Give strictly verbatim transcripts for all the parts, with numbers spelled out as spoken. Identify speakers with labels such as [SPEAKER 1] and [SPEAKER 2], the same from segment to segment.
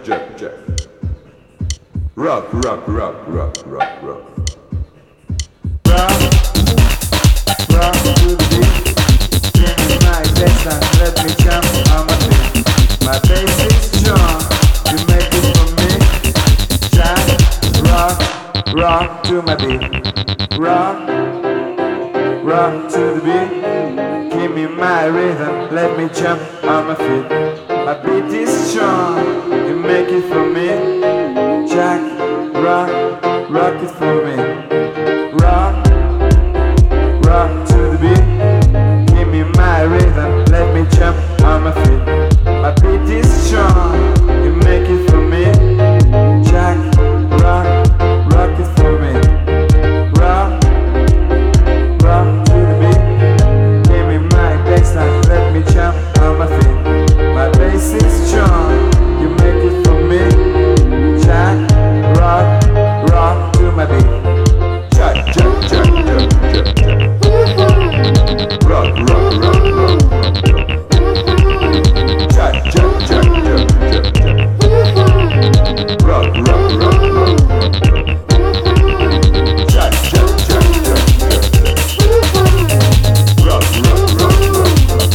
[SPEAKER 1] Jack, Jack. Rock, rock, rock, rock, rock, rock.
[SPEAKER 2] Rock, rock to the beat. Give me my bass and let me jump on my feet. My bass is strong, you make it for me. Jack, rock, rock to my beat. Rock, rock to the beat. Give me my rhythm, let me jump on my feet. My beat is strong, you make it for me. Jack, rock, rock it for me. Rock, rock to the beat. Give me my rhythm, let me jump on my feet. My beat is strong, you make it for me. Jack, rock, rock it for me. Rock, rock to the beat. Give me my bassline, let me jump on my feet. My bass is strong, you make it for me. Jack, rock, rock to my beat.
[SPEAKER 1] Jack, Jack, Jack, Jack, Jack, Jack. Rock, rock, rock, rock, rock, rock. Jack, Jack, Jack, Jack, Jack, Jack. Rock, rock, rock, rock, rock, rock. Jack, Jack, Jack, Jack, Jack, Jack. Rock, rock, rock, rock, rock, rock.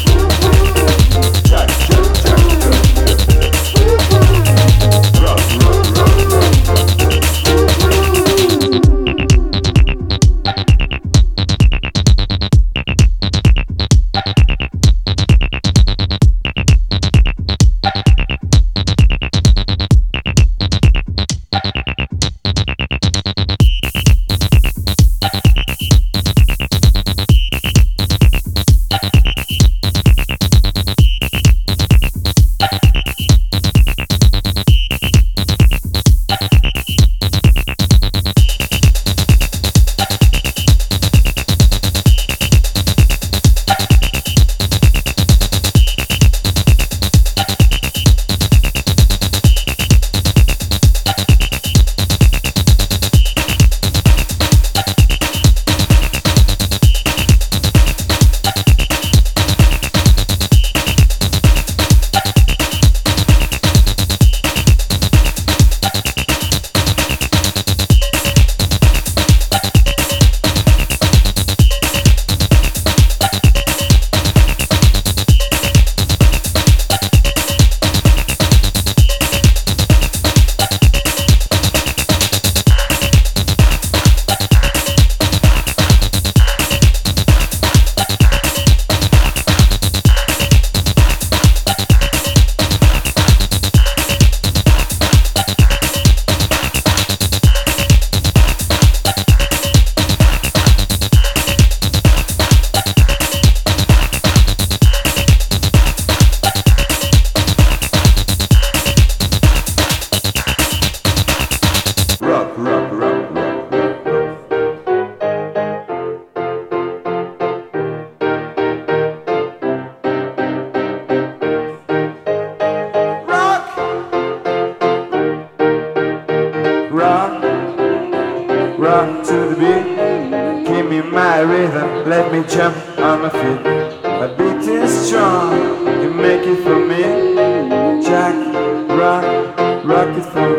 [SPEAKER 1] Jack, Jack, Jack, Jack, Jack, Jack. Rock, rock, rock, rock, rock, rock.
[SPEAKER 2] Rock, rock to the beat. Give me my rhythm, let me jump on my feet. My beat is strong, you make it for me. Jack, rock, rock it for me.